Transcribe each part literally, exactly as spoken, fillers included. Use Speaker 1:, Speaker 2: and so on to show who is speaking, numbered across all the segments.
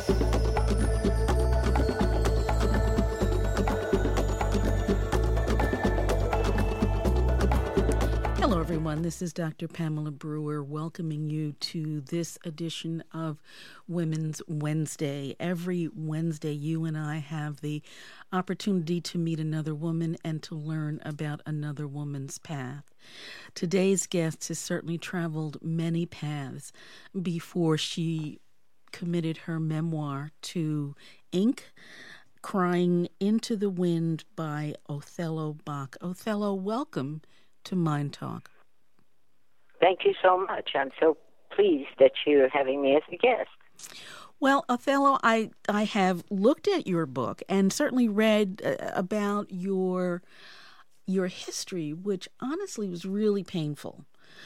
Speaker 1: Hello, everyone. This is Doctor Pamela Brewer welcoming you to this edition of Women's Wednesday. Every Wednesday, you and I have the opportunity to meet another woman and to learn about another woman's path. Today's guest has certainly traveled many paths before she committed her memoir to ink, Crying into the Wind by Othello Bach. Othello, welcome to Mind Talk.
Speaker 2: Thank you so much. I'm so pleased that you're having me as a guest.
Speaker 1: Well, Othello, I, I have looked at your book and certainly read uh, about your your history, which honestly was really painful.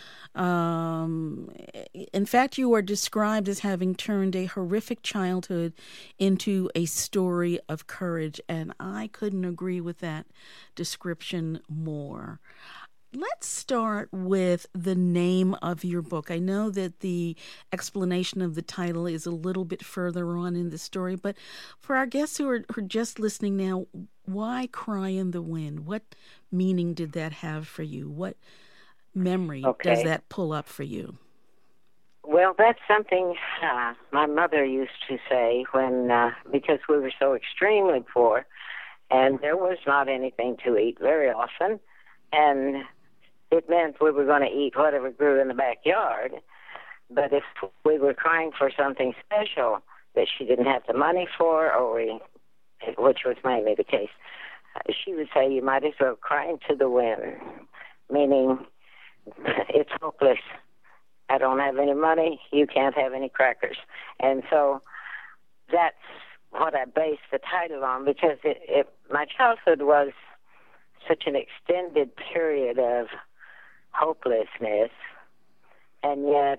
Speaker 1: Um, in fact, you are described as having turned a horrific childhood into a story of courage, and I couldn't agree with that description more. Let's start with the name of your book. I know that the explanation of the title is a little bit further on in the story, but for our guests who are, who are just listening now, why Cry in the Wind? What meaning did that have for you? What memory
Speaker 2: okay.
Speaker 1: does that pull up for you?
Speaker 2: Well, that's something uh, my mother used to say when, uh, because we were so extremely poor, and there was not anything to eat very often, and it meant we were going to eat whatever grew in the backyard. But if we were crying for something special that she didn't have the money for, or we, which was mainly the case, she would say, you might as well cry into the wind, meaning it's hopeless. I don't have any money. You can't have any crackers. And so that's what I based the title on, because it, it, my childhood was such an extended period of hopelessness, and yet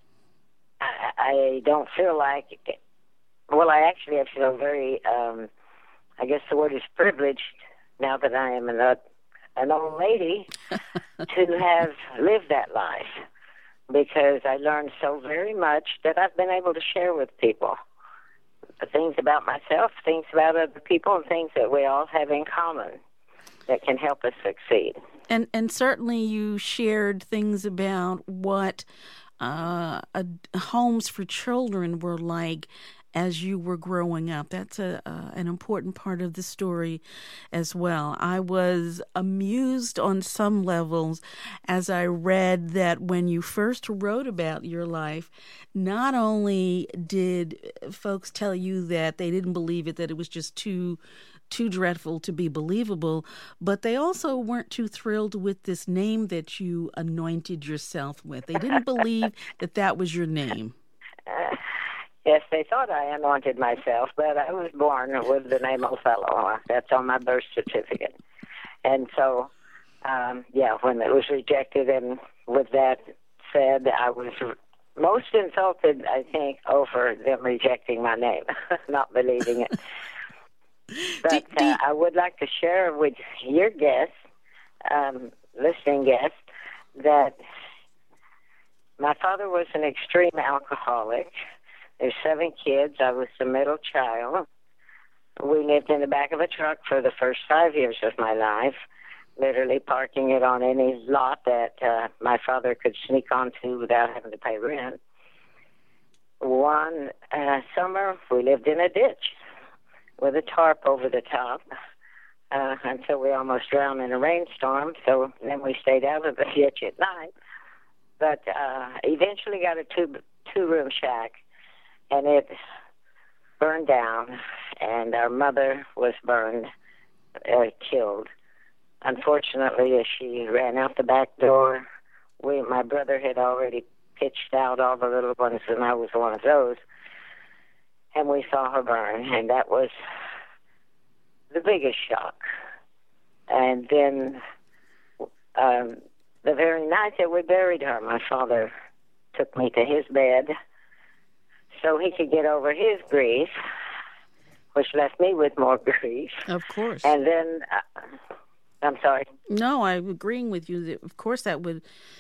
Speaker 2: I, I don't feel like, well, I actually I feel very, um, I guess the word is privileged, now that I am an, an old lady, to have lived that life, because I learned so very much that I've been able to share with people things about myself, things about other people, and things that we all have in common that can help us succeed.
Speaker 1: And and certainly you shared things about what uh, a, homes for children were like as you were growing up. That's a uh, an important part of the story as well. I was amused on some levels as I read that when you first wrote about your life, not only did folks tell you that they didn't believe it, that it was just too too dreadful to be believable, but they also weren't too thrilled with this name that you anointed yourself with. They didn't believe that that was your name.
Speaker 2: Uh, yes, they thought I anointed myself, but I was born with the name Othello. That's on my birth certificate. And so, um, yeah, when it was rejected, and with that said, I was most insulted, I think, over them rejecting my name, not believing it. But
Speaker 1: do, do,
Speaker 2: uh, I would like to share with your guest, um, listening guest, that my father was an extreme alcoholic. There's seven kids. I was the middle child. We lived in the back of a truck for the first five years of my life, literally parking it on any lot that uh, my father could sneak onto without having to pay rent. One uh, summer, we lived in a ditch with a tarp over the top uh, until we almost drowned in a rainstorm. So then we stayed out of the ditch at night. But uh, eventually got a two, two-room shack, and it burned down, and our mother was burned, uh, killed. Unfortunately, as she ran out the back door, we, my brother had already pitched out all the little ones, and I was one of those. And we saw her burn, and that was the biggest shock. And then um, the very night that we buried her, my father took me to his bed so he could get over his grief, which left me with more grief.
Speaker 1: Of course.
Speaker 2: And then, uh, I'm sorry.
Speaker 1: No, I'm agreeing with you that, of course, that would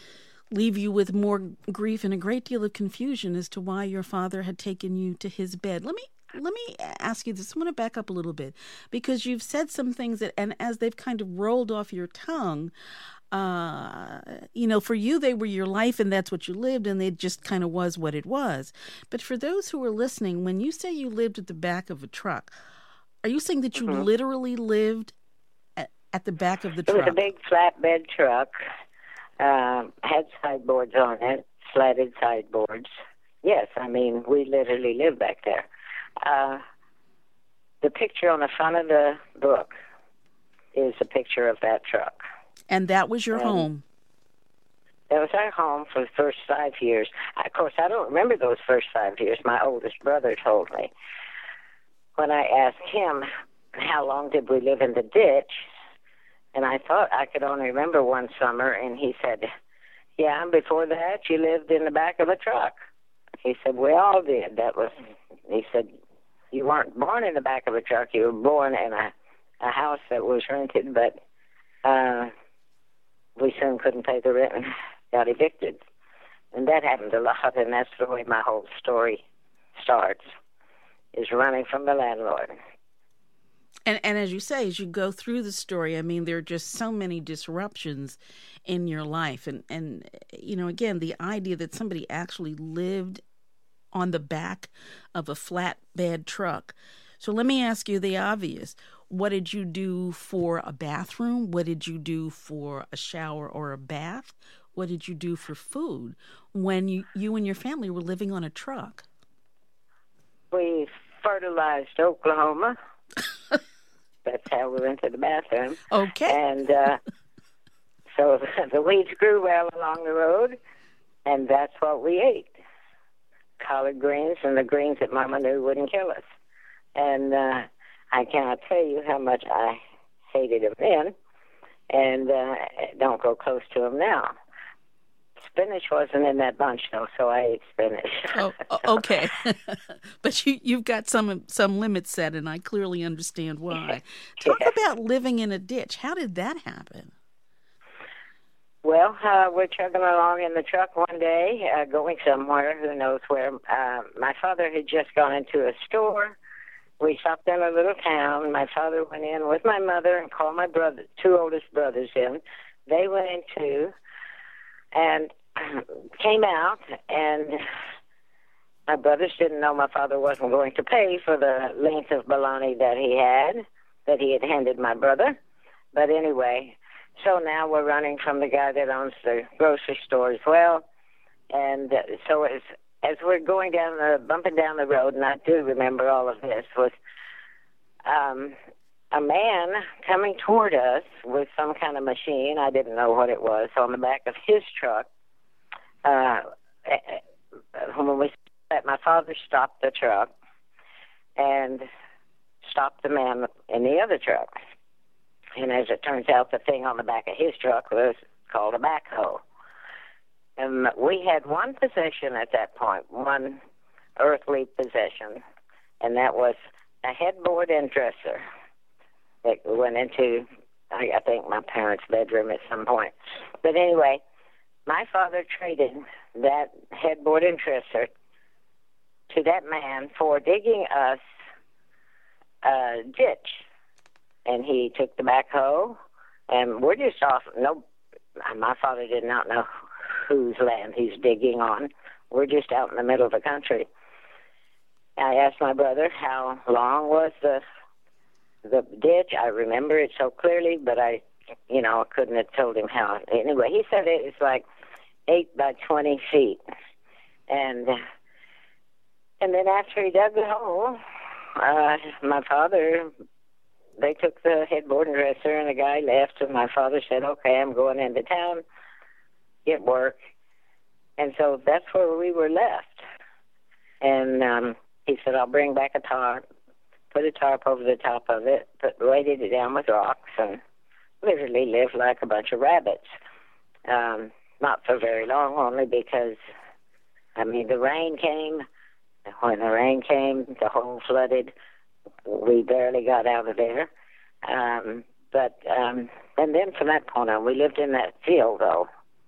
Speaker 1: leave you with more grief and a great deal of confusion as to why your father had taken you to his bed. Let me let me ask you this. I want to back up a little bit because you've said some things that, and as they've kind of rolled off your tongue, uh, you know, for you, they were your life and that's what you lived and it just kind of was what it was. But for those who are listening, when you say you lived at the back of a truck, are you saying that you mm-hmm. literally lived at, at the back of the truck?
Speaker 2: It was a big flatbed truck, um, had sideboards on it, slatted sideboards. Yes, I mean, we literally lived back there. Uh, the picture on the front of the book is a picture of that truck.
Speaker 1: And that was your and home?
Speaker 2: That was our home for the first five years. Of course, I don't remember those first five years. My oldest brother told me. When I asked him, how long did we live in the ditch? And I thought I could only remember one summer. And he said, yeah, and before that, you lived in the back of a truck. He said, we all did. That was, he said, you weren't born in the back of a truck. You were born in a, a house that was rented, but uh, we soon couldn't pay the rent and got evicted. And that happened a lot, and that's the way my whole story starts, is running from the landlord.
Speaker 1: And and as you say, as you go through the story, I mean, there are just so many disruptions in your life. And, and you know, again, the idea that somebody actually lived on the back of a flatbed truck. So let me ask you the obvious. What did you do for a bathroom? What did you do for a shower or a bath? What did you do for food when you, you and your family were living on a truck?
Speaker 2: We fertilized Oklahoma. That's how we went to the bathroom.
Speaker 1: Okay.
Speaker 2: And uh, so the weeds grew well along the road, and that's what we ate. Collard greens and the greens that Mama knew wouldn't kill us. And uh, I cannot tell you how much I hated them then, and uh, don't go close to them now. Spinach wasn't in that bunch, though, so I ate spinach.
Speaker 1: Oh, so. Okay. But you, you've got some some limits set, and I clearly understand why. Talk yeah. about living in a ditch. How did that happen?
Speaker 2: Well, uh, we're chugging along in the truck one day, uh, going somewhere, who knows where. Uh, my father had just gone into a store. We stopped in a little town. My father went in with my mother and called my brother, two oldest brothers in. They went in too, and came out, and my brothers didn't know my father wasn't going to pay for the length of bologna that he had, that he had handed my brother. But anyway, so now we're running from the guy that owns the grocery store as well. And uh, so as, as we're going down the, bumping down the road, and I do remember all of this, was um, a man coming toward us with some kind of machine. I didn't know what it was, on the back of his truck. Uh, when we that my father stopped the truck and stopped the man in the other truck. And as it turns out, the thing on the back of his truck was called a backhoe. And we had one possession at that point, one earthly possession, and that was a headboard and dresser that went into, I think, my parents' bedroom at some point. But anyway, my father traded that headboard and dresser to that man for digging us a ditch. And he took the backhoe, and we're just off. No, my father did not know whose land he's digging on. We're just out in the middle of the country. I asked my brother how long was the the ditch. I remember it so clearly, but I, you know, couldn't have told him how. Anyway, he said it was like eight by twenty feet, and and then after he dug the hole, uh, my father. They took the headboard and dresser, and the guy left, and my father said, okay, I'm going into town, get work. And so that's where we were left. And um, he said, I'll bring back a tarp, put a tarp over the top of it, put, weighted it down with rocks, and literally lived like a bunch of rabbits. Um, not for very long, only because, I mean, the rain came. When the rain came, the hole flooded. We barely got out of there. Um, but, um, and then from that point on, we lived in that field, though.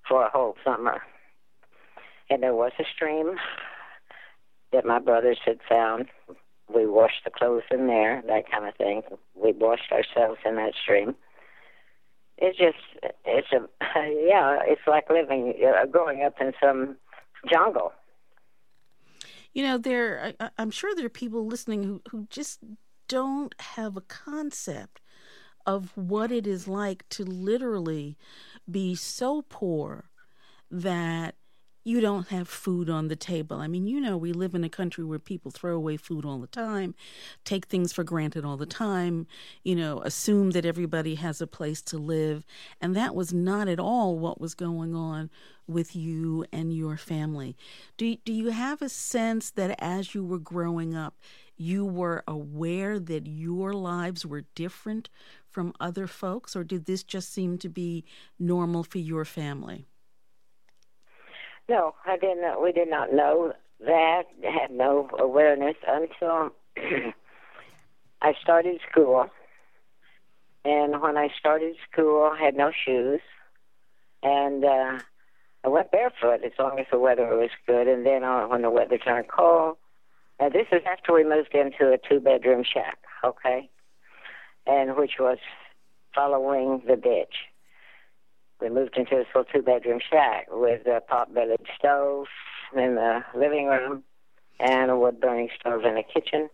Speaker 2: for a whole summer. And there was a stream that my brothers had found. We washed the clothes in there, that kind of thing. We washed ourselves in that stream. It's just, it's a, yeah, it's like living, uh, growing up in some jungle.
Speaker 1: You know, there, I, I'm sure there are people listening who, who just don't have a concept of what it is like to literally be so poor that you don't have food on the table. I mean, you know, we live in a country where people throw away food all the time, take things for granted all the time, you know, assume that everybody has a place to live. And that was not at all what was going on with you and your family. Do, do you have a sense that as you were growing up, you were aware that your lives were different from other folks, or did this just seem to be normal for your family?
Speaker 2: No, I didn't. We did not know that. Had no awareness until I started school. And when I started school, I had no shoes, and uh, I went barefoot as long as the weather was good. And then uh, when the weather turned cold, uh, this is after we moved into a two-bedroom shack, okay, and which was following the ditch. We moved into this little two-bedroom shack with a pot-bellied stove in the living room and a wood-burning stove in the kitchen.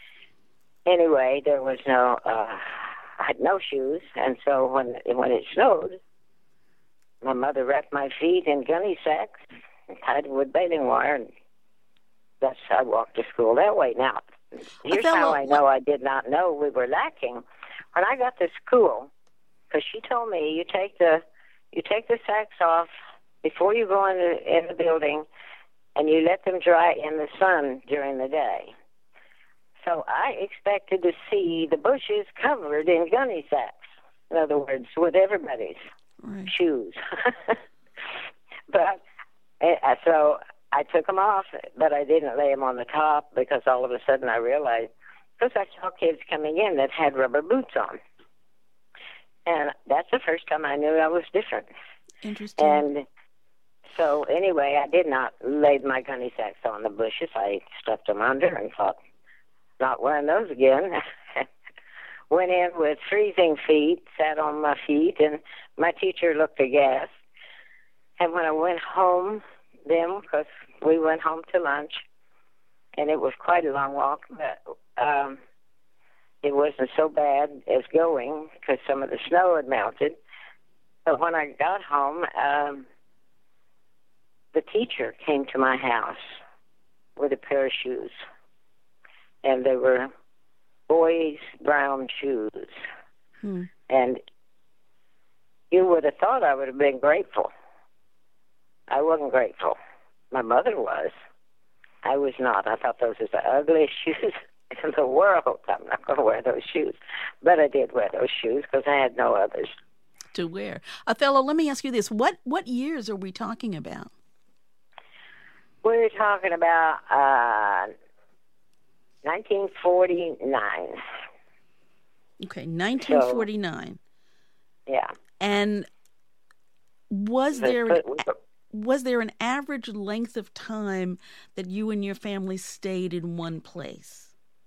Speaker 2: Anyway, there was no, uh, I had no shoes, and so when when it snowed, my mother wrapped my feet in gunny sacks and tied them with baling wire, and that's how I walked to school that way. Now, here's
Speaker 1: Othello,
Speaker 2: how I know I did not know we were lacking. When I got to school, because she told me, you take the You take the sacks off before you go in the, in the building, and you let them dry in the sun during the day. So I expected to see the bushes covered in gunny sacks. In other words, with everybody's right. shoes. But uh, so I took them off, but I didn't lay them on the top because all of a sudden I realized, because I saw kids coming in that had rubber boots on. And that's the first time I knew I was different.
Speaker 1: Interesting.
Speaker 2: And so anyway, I did not lay my gunny sacks on the bushes. I stuffed them under and thought, not wearing those again. Went in with freezing feet, sat on my feet, and my teacher looked aghast. And when I went home then, because we went home to lunch, and it was quite a long walk, but um, it wasn't so bad as going because some of the snow had melted. But when I got home, um, the teacher came to my house with a pair of shoes. And they were boys' brown shoes. Hmm. And you would have thought I would have been grateful. I wasn't grateful. My mother was. I was not. I thought those were the ugliest shoes in the world. I'm not going to wear those shoes. But I did wear those shoes because I had no others
Speaker 1: to wear. Othello, let me ask you this. What what years are we talking about?
Speaker 2: We're talking about uh, nineteen forty-nine.
Speaker 1: Okay, nineteen forty-nine.
Speaker 2: So, yeah.
Speaker 1: And was there an, was there an average length of time that you and your family stayed in one place?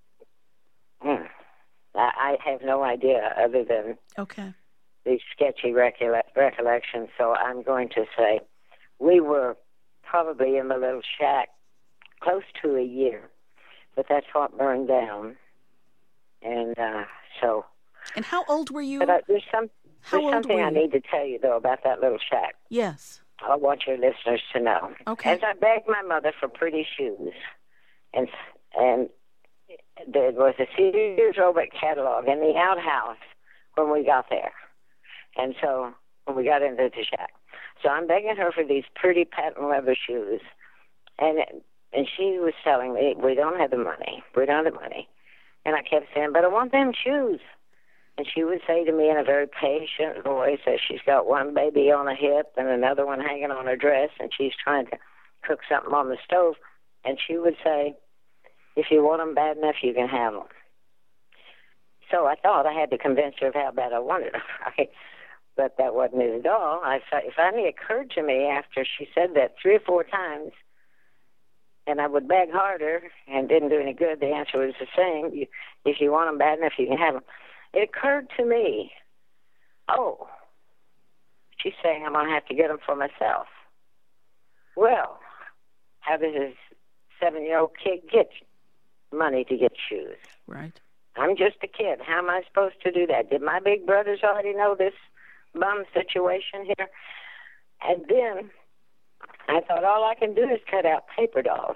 Speaker 2: Hmm. I have no idea other than
Speaker 1: okay.
Speaker 2: these sketchy recolle- recollections. So I'm going to say we were probably in the little shack close to a year, but that's what burned down. And uh, so.
Speaker 1: And how old were you?
Speaker 2: But uh, there's some
Speaker 1: how
Speaker 2: there's something I need to tell you though about that little shack.
Speaker 1: Yes.
Speaker 2: I want your listeners to know.
Speaker 1: Okay.
Speaker 2: As I begged my mother for pretty shoes, and and there was a Sears Roebuck catalog in the outhouse when we got there, and so when we got into the shack. So I'm begging her for these pretty patent leather shoes, and and she was telling me, we don't have the money, we don't have the money. And I kept saying, but I want them shoes. And she would say to me in a very patient voice that she's got one baby on a hip and another one hanging on her dress, and she's trying to cook something on the stove. And she would say, if you want them bad enough, you can have them. So I thought I had to convince her of how bad I wanted them, right? But that wasn't it at all. I, it finally occurred to me after she said that three or four times, and I would beg harder and didn't do any good. The answer was the same. You, if you want them bad enough, you can have them. It occurred to me, oh, she's saying I'm going to have to get them for myself. Well, how does a seven-year-old kid get money to get shoes?
Speaker 1: Right.
Speaker 2: I'm just a kid. How am I supposed to do that? Did my big brothers already know this bum situation here? And then I thought all I can do is cut out paper dolls.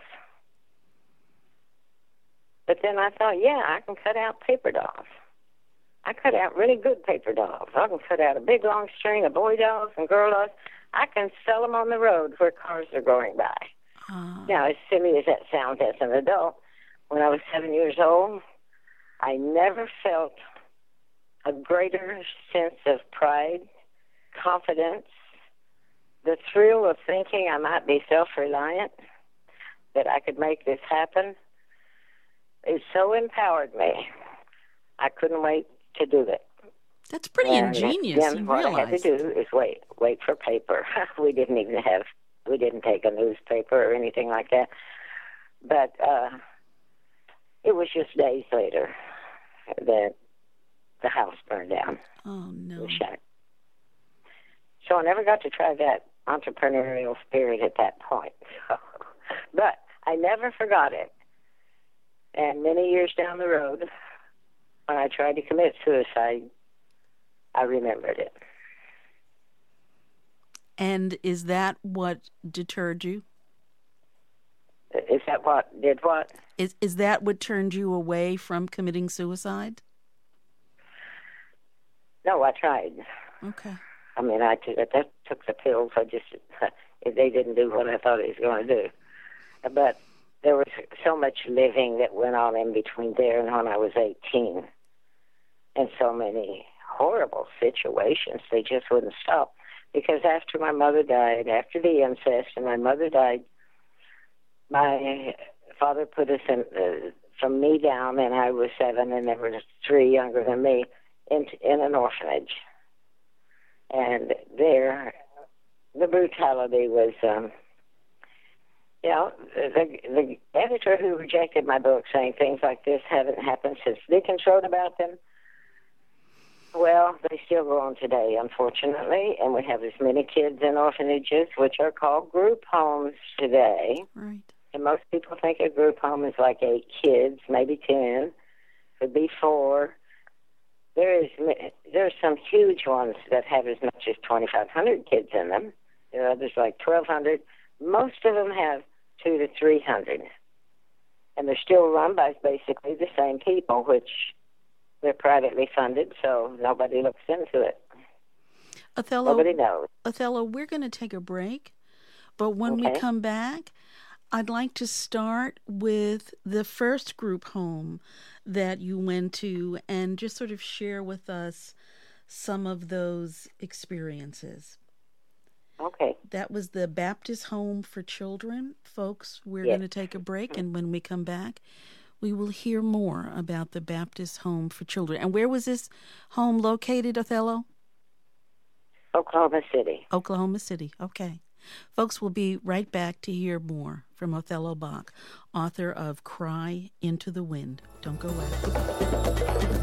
Speaker 2: But then I thought, yeah, I can cut out paper dolls. I cut out really good paper dolls. I can cut out a big long string of boy dolls and girl dolls. I can sell them on the road where cars are going by. Uh. Now, as silly as that sounds as an adult, when I was seven years old, I never felt a greater sense of pride, confidence, the thrill of thinking I might be self-reliant, that I could make this happen. It so empowered me. I couldn't wait to do it.
Speaker 1: That's pretty and ingenious.
Speaker 2: Then what
Speaker 1: realize.
Speaker 2: I had to do is wait, wait for paper. We didn't even have, we didn't take a newspaper or anything like that. But uh, it was just days later that the house burned down.
Speaker 1: Oh, no.
Speaker 2: The shack. So I never got to try that entrepreneurial spirit at that point. But I never forgot it. And many years down the road, when I tried to commit suicide, I remembered it.
Speaker 1: And is that what deterred you?
Speaker 2: Is that what did what?
Speaker 1: Is is that what turned you away from committing suicide?
Speaker 2: No, I tried.
Speaker 1: Okay.
Speaker 2: I mean, I t- I took the pills. I just they didn't do what I thought it was going to do. But there was so much living that went on in between there and when I was eighteen, and so many horrible situations. They just wouldn't stop. Because after my mother died, after the incest, and my mother died, my father put us in, uh, from me down, and I was seven, and there were three younger than me, in, in an orphanage. And there, the brutality was, um, you know, the, the editor who rejected my book saying things like this haven't happened since Dickens wrote about them, well, they still go on today, unfortunately, and we have as many kids in orphanages, which are called group homes today.
Speaker 1: Right.
Speaker 2: And most people think a group home is like eight kids, maybe ten, could be four. There is there are some huge ones that have as much as twenty-five hundred kids in them. There are others like twelve hundred. Most of them have two to three hundred, and they're still run by basically the same people, which they're privately funded, so nobody looks into it.
Speaker 1: Othello,
Speaker 2: nobody knows.
Speaker 1: Othello, we're going to take a break, but when
Speaker 2: okay.
Speaker 1: we come back, I'd like to start with the first group home that you went to and just sort of share with us some of those experiences.
Speaker 2: Okay.
Speaker 1: That was the Baptist Home for Children. Folks, we're
Speaker 2: yes.
Speaker 1: going to take a break, and when we come back, we will hear more about the Baptist Home for Children. And where was this home located, Othello?
Speaker 2: Oklahoma City.
Speaker 1: Oklahoma City, okay. Folks, we'll be right back to hear more from Othello Bach, author of Cry into the Wind. Don't go away.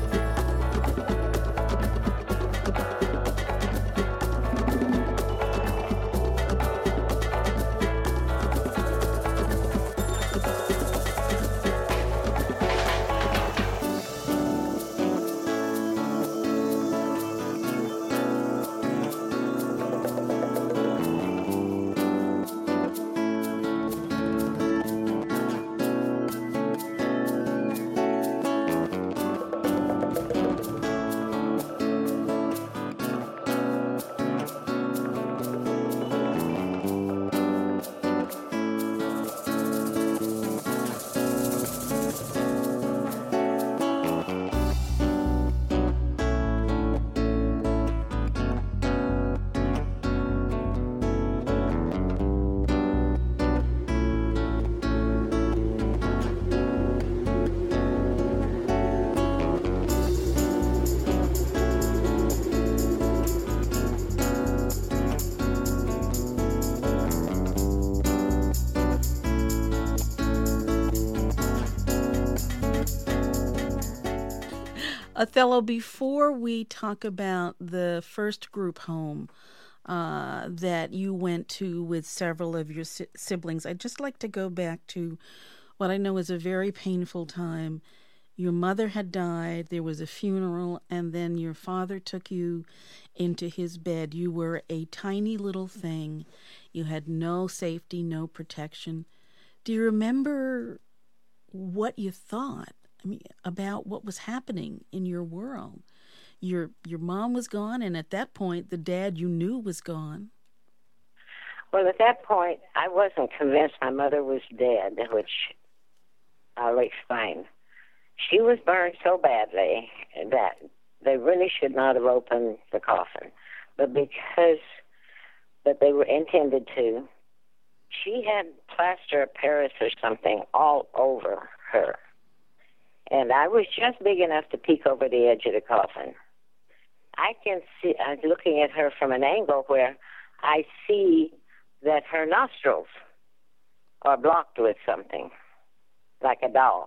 Speaker 1: Othello, before we talk about the first group home uh, that you went to with several of your si- siblings, I'd just like to go back to what I know is a very painful time. Your mother had died, there was a funeral, and then your father took you into his bed. You were a tiny little thing. You had no safety, no protection. Do you remember what you thought? I mean, about what was happening in your world? Your your mom was gone, and at that point, the dad you knew was gone.
Speaker 2: Well, at that point, I wasn't convinced my mother was dead, which I'll explain. She was burned so badly that they really should not have opened the coffin. But because that they were intended to, she had plaster of Paris or something all over her. And I was just big enough to peek over the edge of the coffin. I can see, I'm looking at her from an angle where I see that her nostrils are blocked with something, like a doll.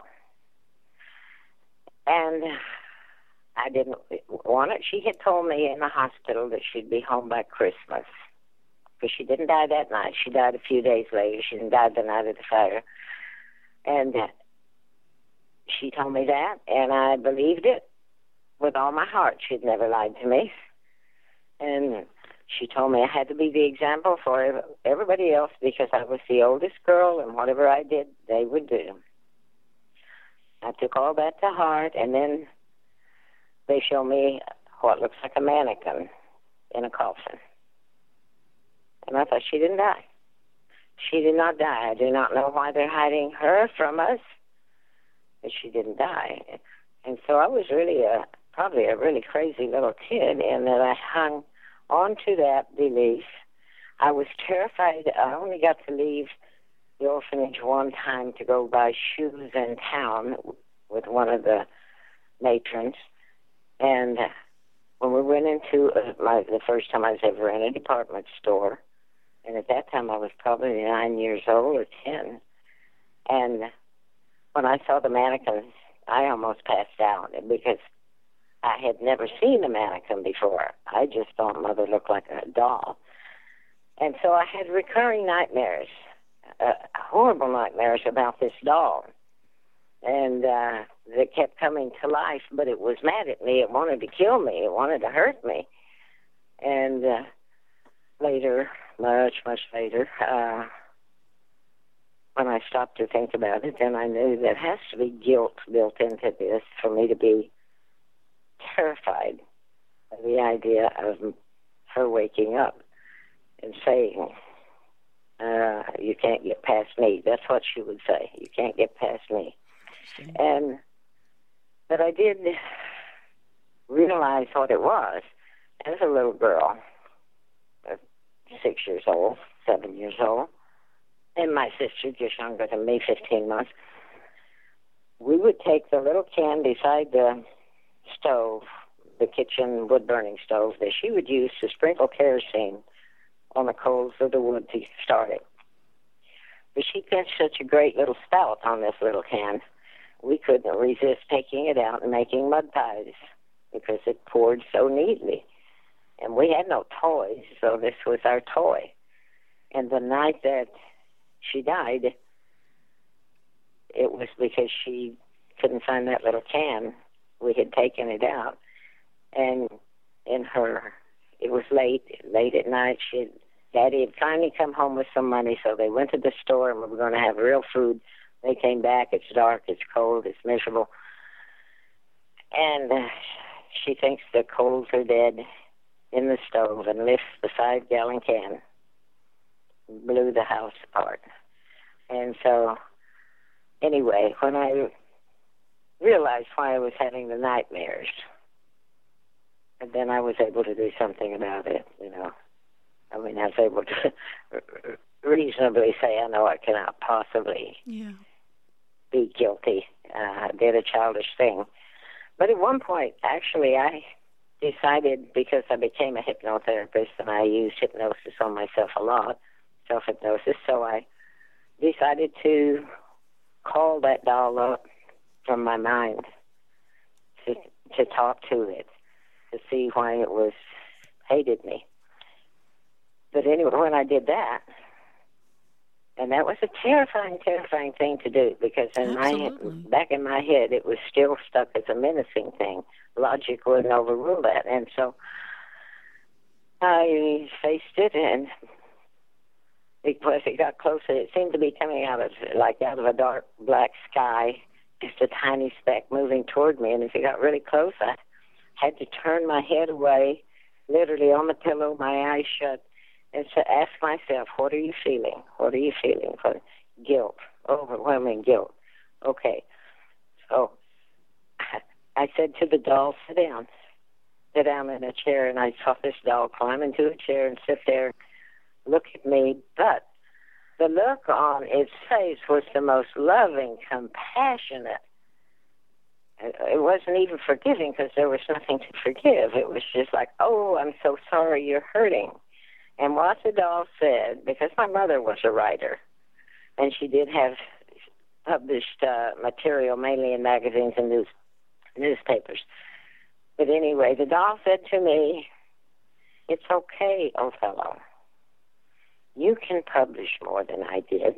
Speaker 2: And I didn't want it. She had told me in the hospital that she'd be home by Christmas, because she didn't die that night. She died a few days later. She didn't die the night of the fire. And she told me that, and I believed it with all my heart. She'd never lied to me. And she told me I had to be the example for everybody else because I was the oldest girl, and whatever I did, they would do. I took all that to heart, and then they showed me what looks like a mannequin in a coffin. And I thought she didn't die. She did not die. I do not know why they're hiding her from us, but she didn't die. And so I was really a, probably a really crazy little kid in that I hung on to that belief. I was terrified. I only got to leave the orphanage one time to go buy shoes in town with one of the matrons. And when we went into uh, my, the first time I was ever in a department store, and at that time I was probably nine years old or ten, and when I saw the mannequins, I almost passed out because I had never seen a mannequin before. I just thought Mother looked like a doll. And so I had recurring nightmares, uh, horrible nightmares about this doll. And uh, that kept coming to life, but it was mad at me. It wanted to kill me. It wanted to hurt me. And uh, later, much, much later, uh, when I stopped to think about it, then I knew there has to be guilt built into this for me to be terrified of the idea of her waking up and saying, uh, you can't get past me. That's what she would say. You can't get past me. And but I did realize what it was as a little girl, six years old, seven years old, and my sister, just younger than me, fifteen months. We would take the little can beside the stove, the kitchen wood-burning stove, that she would use to sprinkle kerosene on the coals of the wood to start it. But she got such a great little spout on this little can, we couldn't resist taking it out and making mud pies because it poured so neatly. And we had no toys, so this was our toy. And the night that she died, it was because she couldn't find that little can. We had taken it out. And in her, it was late, late at night. She, Daddy had finally come home with some money, so they went to the store and we were going to have real food. They came back. It's dark, it's cold, it's miserable. And uh, she thinks the coals are dead in the stove and lifts the five-gallon can, blew the house apart. And so, anyway, when I realized why I was having the nightmares, and then I was able to do something about it, you know. I mean, I was able to reasonably say, I know I cannot possibly
Speaker 1: yeah.
Speaker 2: be guilty. Uh, I did a childish thing. But at one point, actually, I decided, because I became a hypnotherapist and I used hypnosis on myself a lot, self-hypnosis, so I decided to call that doll up from my mind to to talk to it, to see why it was hated me. But anyway, when I did that, and that was a terrifying, terrifying thing to do, because in
Speaker 1: Absolutely.
Speaker 2: my back in my head, it was still stuck as a menacing thing. Logic wouldn't overrule that, and so I faced it, and because it got closer, it seemed to be coming out of like out of a dark black sky, just a tiny speck moving toward me. And as it got really close, I had to turn my head away, literally on the pillow, my eyes shut, and so ask myself, what are you feeling? What are you feeling? For guilt, overwhelming guilt. Okay. So I said to the doll, sit down. Sit down in a chair, and I saw this doll climb into a chair and sit there, look at me. But the look on its face was the most loving, compassionate. It wasn't even forgiving, because there was nothing to forgive. It was just like, oh, I'm so sorry you're hurting. And what the doll said, because my mother was a writer, and she did have published uh, material mainly in magazines and news, newspapers. But anyway, the doll said to me, it's okay, Othello. You can publish more than I did.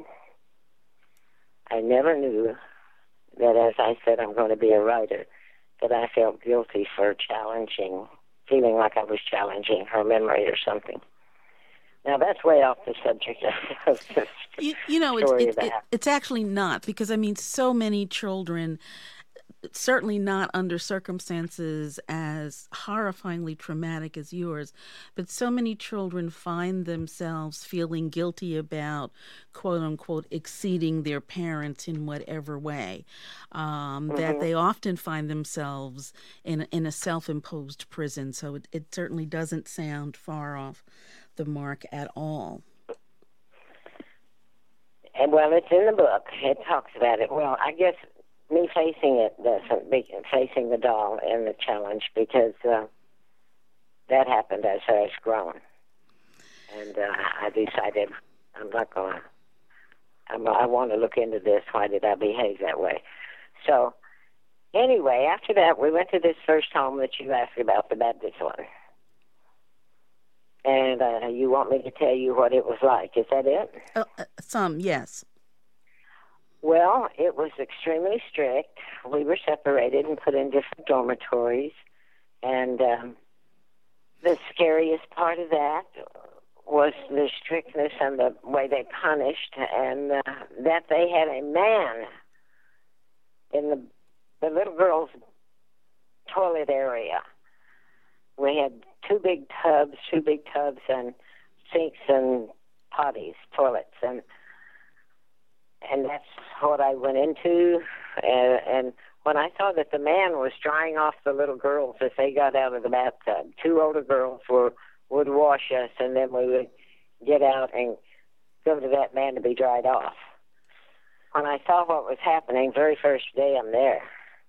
Speaker 2: I never knew that as I said I'm going to be a writer, that I felt guilty for challenging, feeling like I was challenging her memory or something. Now, that's way off the subject of the
Speaker 1: You, you know, it's,
Speaker 2: story
Speaker 1: it,
Speaker 2: of that.
Speaker 1: it, it's actually not, because, I mean, so many children, certainly not under circumstances as horrifyingly traumatic as yours, but so many children find themselves feeling guilty about, quote unquote, exceeding their parents in whatever way, um, mm-hmm. that they often find themselves in, in a self-imposed prison. So it, it certainly doesn't sound far off the mark at all.
Speaker 2: And well, it's in the book. It talks about it. Well, I guess me facing it doesn't, facing the doll and the challenge, because uh, that happened as I was grown. And uh, I decided I'm not going to, I want to look into this. Why did I behave that way? So anyway, after that, we went to this first home that you asked about, the Baptist one. And uh, you want me to tell you what it was like. Is that it?
Speaker 1: Uh, uh, some, yes.
Speaker 2: Well, it was extremely strict. We were separated and put in different dormitories. And um, the scariest part of that was the strictness and the way they punished, and uh, that they had a man in the, the little girl's toilet area. We had two big tubs, two big tubs and sinks and potties, toilets, and and that's what I went into. And, and when I saw that the man was drying off the little girls as they got out of the bathtub, two older girls were would wash us, and then we would get out and go to that man to be dried off. When I saw what was happening, very first day I'm there,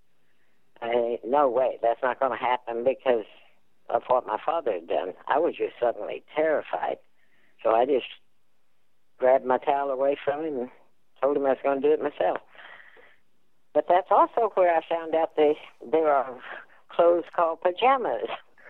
Speaker 2: I no way, that's not going to happen, because of what my father had done. I was just suddenly terrified. So I just grabbed my towel away from him and told him I was going to do it myself. But that's also where I found out they, there are clothes called pajamas.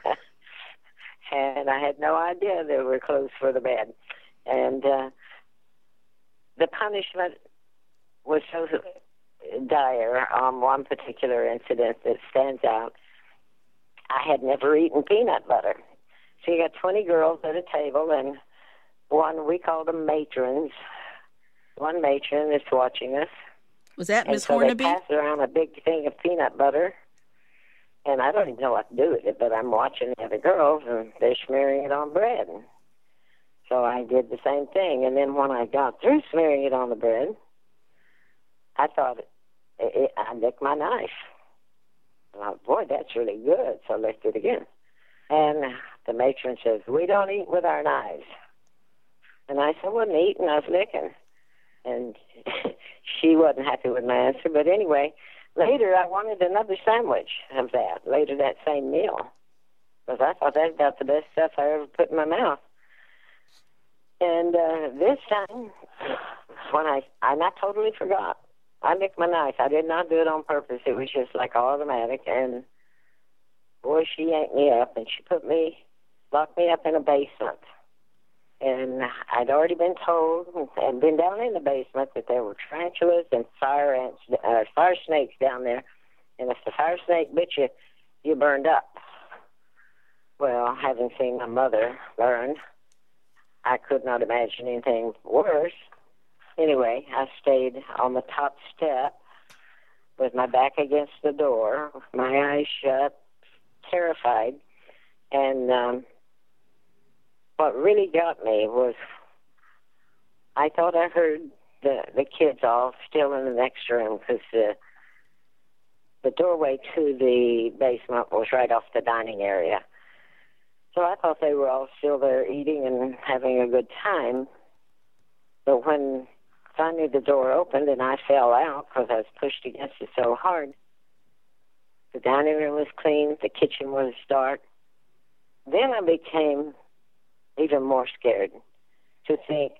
Speaker 2: And I had no idea there were clothes for the bed. And uh, the punishment was so dire on one particular incident that stands out. I had never eaten peanut butter. So you got twenty girls at a table, and one, we called them matrons. One matron is watching us.
Speaker 1: Was that Miss
Speaker 2: so
Speaker 1: Hornaby?
Speaker 2: They pass around a big thing of peanut butter, and I don't even know what to do with it, but I'm watching the other girls, and they're smearing it on bread. So I did the same thing, and then when I got through smearing it on the bread, I thought, it, it, I licked my knife. And I thought, boy, that's really good, so I licked it again. And the matron says, we don't eat with our knives. And I said, I wasn't eating, I was licking. And she wasn't happy with my answer, but anyway, later I wanted another sandwich of that, later that same meal, because I thought that was about the best stuff I ever put in my mouth. And uh, this time, when I, and I totally forgot. I licked my knife. I did not do it on purpose. It was just like automatic. And boy, she yanked me up, and she put me, locked me up in a basement. And I'd already been told and been down in the basement that there were tarantulas and fire ants, uh, fire snakes down there. And if the fire snake bit you, you burned up. Well, having seen my mother burn, I could not imagine anything worse. Anyway, I stayed on the top step with my back against the door, my eyes shut, terrified. And um, what really got me was I thought I heard the, the kids all still in the next room because the, the doorway to the basement was right off the dining area. So I thought they were all still there eating and having a good time. But when finally the door opened and I fell out because I was pushed against it so hard, the dining room was clean, the kitchen was dark. Then I became even more scared to think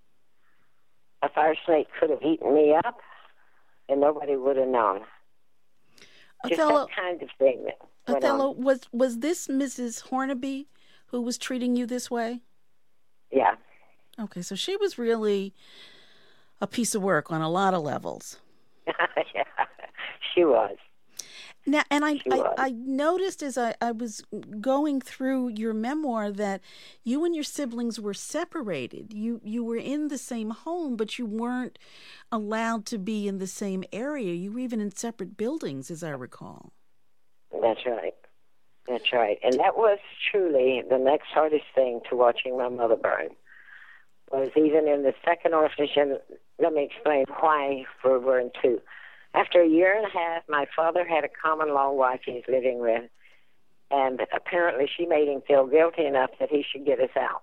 Speaker 2: a fire snake could have eaten me up and nobody would have known. Just
Speaker 1: Othello,
Speaker 2: that kind of thing that went
Speaker 1: Othello,
Speaker 2: on.
Speaker 1: was was this Missus Hornaby who was treating you this way?
Speaker 2: Yeah.
Speaker 1: Okay, so she was really a piece of work on a lot of levels.
Speaker 2: Yeah, she was.
Speaker 1: Now, and I,
Speaker 2: She
Speaker 1: I,
Speaker 2: was.
Speaker 1: I noticed as I, I was going through your memoir that you and your siblings were separated. You you were in the same home, but you weren't allowed to be in the same area. You were even in separate buildings, as I recall.
Speaker 2: That's right. That's right. And that was truly the next hardest thing to watching my mother burn. Was even in the second orphanage, and let me explain why we were in two. After a year and a half, my father had a common law wife he was living with, and apparently she made him feel guilty enough that he should get us out.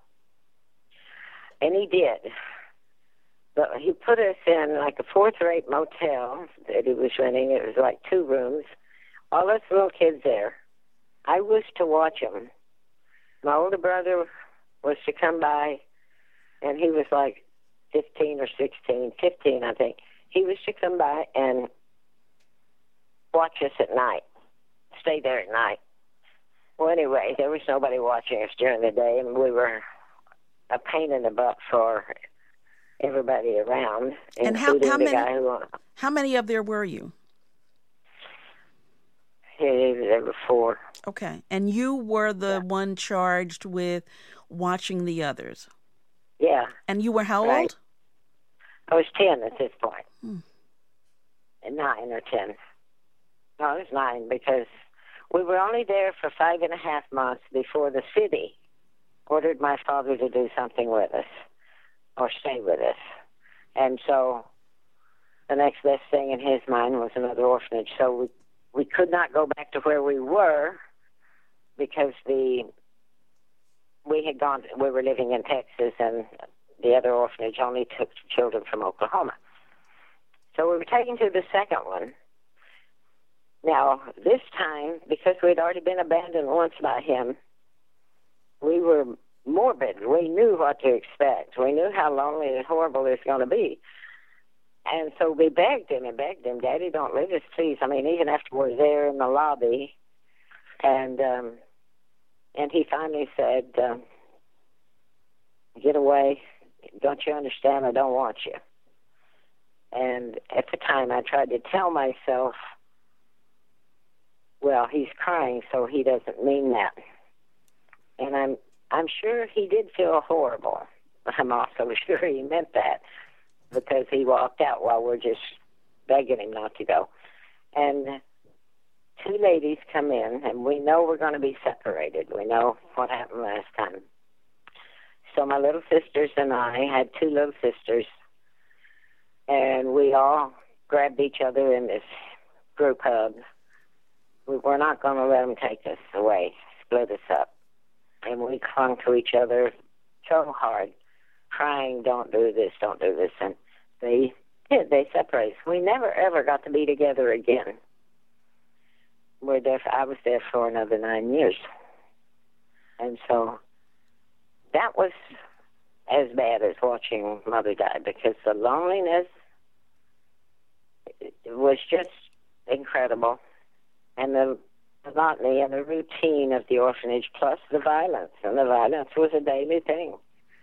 Speaker 2: And he did. But he put us in like a fourth-rate motel that he was renting. It was like two rooms. All us little kids there. I was to watch them. My older brother was to come by, and he was like fifteen or sixteen, fifteen, I think. He was to come by and watch us at night, stay there at night. Well, anyway, there was nobody watching us during the day, and we were a pain in the butt for everybody around,
Speaker 1: And how,
Speaker 2: including
Speaker 1: how
Speaker 2: the
Speaker 1: many?
Speaker 2: guy who
Speaker 1: How many of there were you?
Speaker 2: he, there were four.
Speaker 1: Okay, and you were the
Speaker 2: Yeah.
Speaker 1: one charged with watching the others.
Speaker 2: Yeah,
Speaker 1: And you were how
Speaker 2: Right.
Speaker 1: old?
Speaker 2: I was ten at this point.
Speaker 1: Hmm.
Speaker 2: And nine or ten. No, I was nine because we were only there for five and a half months before the city ordered my father to do something with us or stay with us. And so the next best thing in his mind was another orphanage. So we, we could not go back to where we were because the we had gone, we were living in Texas, and the other orphanage only took children from Oklahoma. So we were taken to the second one. Now, this time, because we'd already been abandoned once by him, we were morbid. We knew what to expect. We knew how lonely and horrible it was going to be. And so we begged him and begged him, Daddy, don't leave us, please. I mean, even after we were there in the lobby. And um, and he finally said, um, get away. Don't you understand? I don't want you. And at the time, I tried to tell myself, well, he's crying, so he doesn't mean that. And I'm I'm sure he did feel horrible. I'm also sure he meant that because he walked out while we're just begging him not to go. And two ladies come in, and we know we're going to be separated. We know what happened last time. So my little sisters and I had two little sisters, and we all grabbed each other in this group hug. We were not going to let them take us away, split us up. And we clung to each other so hard, crying, don't do this, don't do this. And they did, they separated. We never, ever got to be together again. We're there for, I was there for another nine years. And so that was as bad as watching Mother die, because the loneliness was just incredible. And the monotony and the routine of the orphanage, plus the violence. And the violence was a daily thing.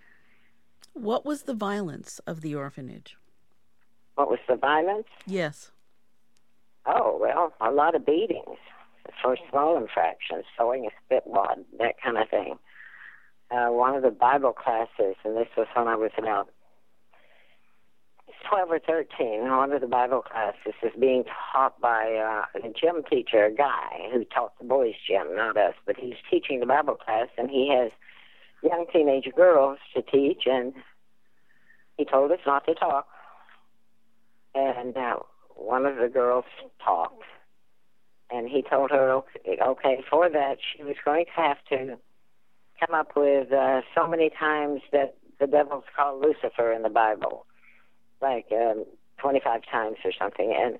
Speaker 1: What was the violence of the orphanage?
Speaker 2: What was the violence?
Speaker 1: Yes.
Speaker 2: Oh, well, a lot of beatings for small infractions, sewing a spit wad, that kind of thing. Uh, one of the Bible classes, and this was when I was about twelve or thirteen, one of the Bible classes is being taught by uh, a gym teacher, a guy who taught the boys' gym, not us, but he's teaching the Bible class, and he has young teenage girls to teach, and he told us not to talk. And uh, one of the girls talked, and he told her, okay, okay, for that, she was going to have to come up with uh, so many times that the devil's called Lucifer in the Bible, like um, twenty-five times or something. And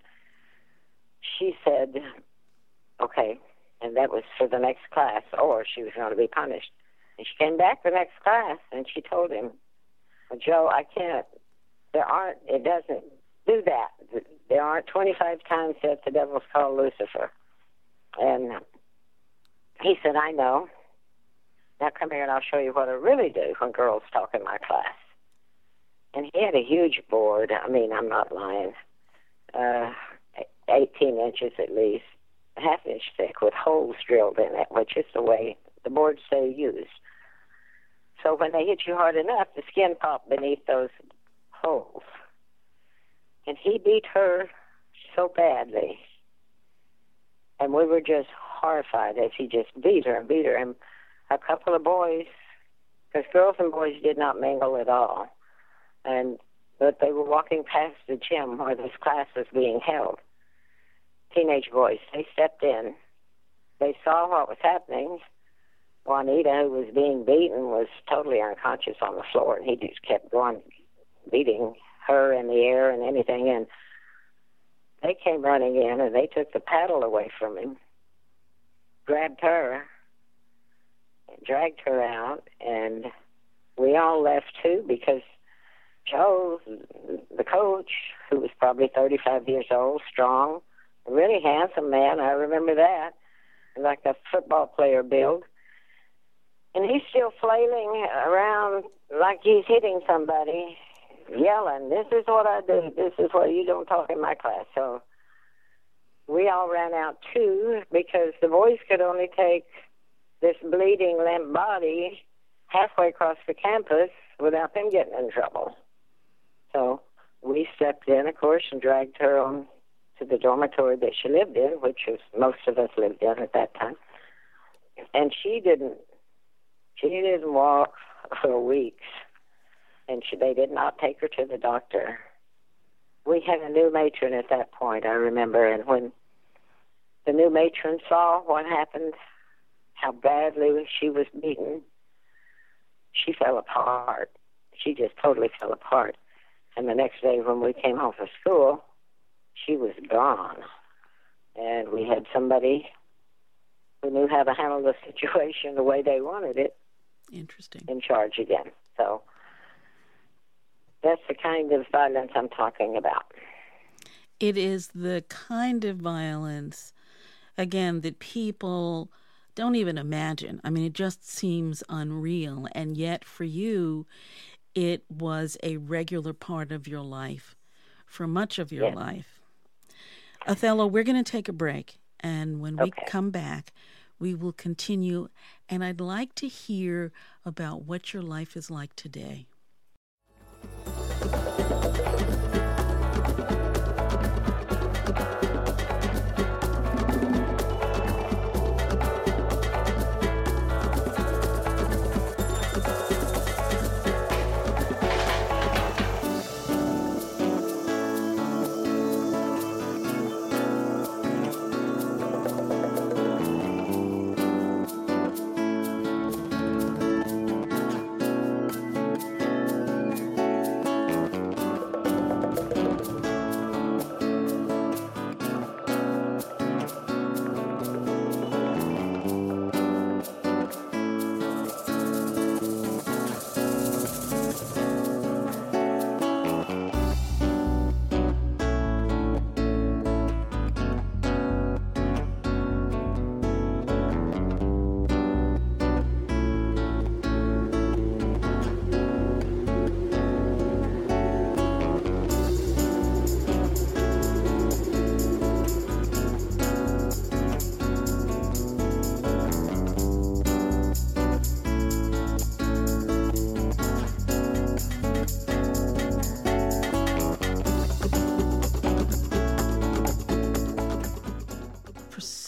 Speaker 2: she said, okay, and that was for the next class, or she was going to be punished. And she came back the next class, and she told him, well, Joe, I can't, there aren't, it doesn't do that. There aren't twenty-five times that the devil's called Lucifer. And he said, I know. Now come here and I'll show you what I really do when girls talk in my class. And he had a huge board. I mean, I'm not lying. Uh, eighteen inches at least, a half inch thick with holes drilled in it, which is the way the boards they used. So when they hit you hard enough, the skin popped beneath those holes. And he beat her so badly. And we were just horrified as he just beat her and beat her. And a couple of boys, because girls and boys did not mingle at all, and but they were walking past the gym where this class was being held. Teenage boys, they stepped in. They saw what was happening. Juanita, who was being beaten, was totally unconscious on the floor, and he just kept going, beating her in the air and anything. And they came running in, and they took the paddle away from him, grabbed her, and dragged her out, and we all left too, because Joe, the coach, who was probably thirty-five years old, strong, a really handsome man, I remember that, like a football player build, and he's still flailing around like he's hitting somebody, yelling, this is what I do, this is what you don't talk in my class. So we all ran out too, because the boys could only take this bleeding, limp body halfway across the campus without them getting in trouble. So we stepped in, of course, and dragged her on to the dormitory that she lived in, which was most of us lived in at that time. And she didn't, she didn't walk for weeks, and she, they did not take her to the doctor. We had a new matron at that point, I remember, and when the new matron saw what happened, how badly she was beaten, she fell apart. She just totally fell apart. And the next day when we came home from school, she was gone. And we had somebody who knew how to handle the situation the way they wanted it.
Speaker 1: Interesting. In
Speaker 2: charge again. So that's the kind of violence I'm talking about.
Speaker 1: It is the kind of violence, again, that people don't even imagine. I mean, it just seems unreal. And yet for you, it was a regular part of your life for much of your
Speaker 2: yes.
Speaker 1: life. Othello, we're going to take a break. And when we
Speaker 2: okay.
Speaker 1: come back, we will continue. And I'd like to hear about what your life is like today.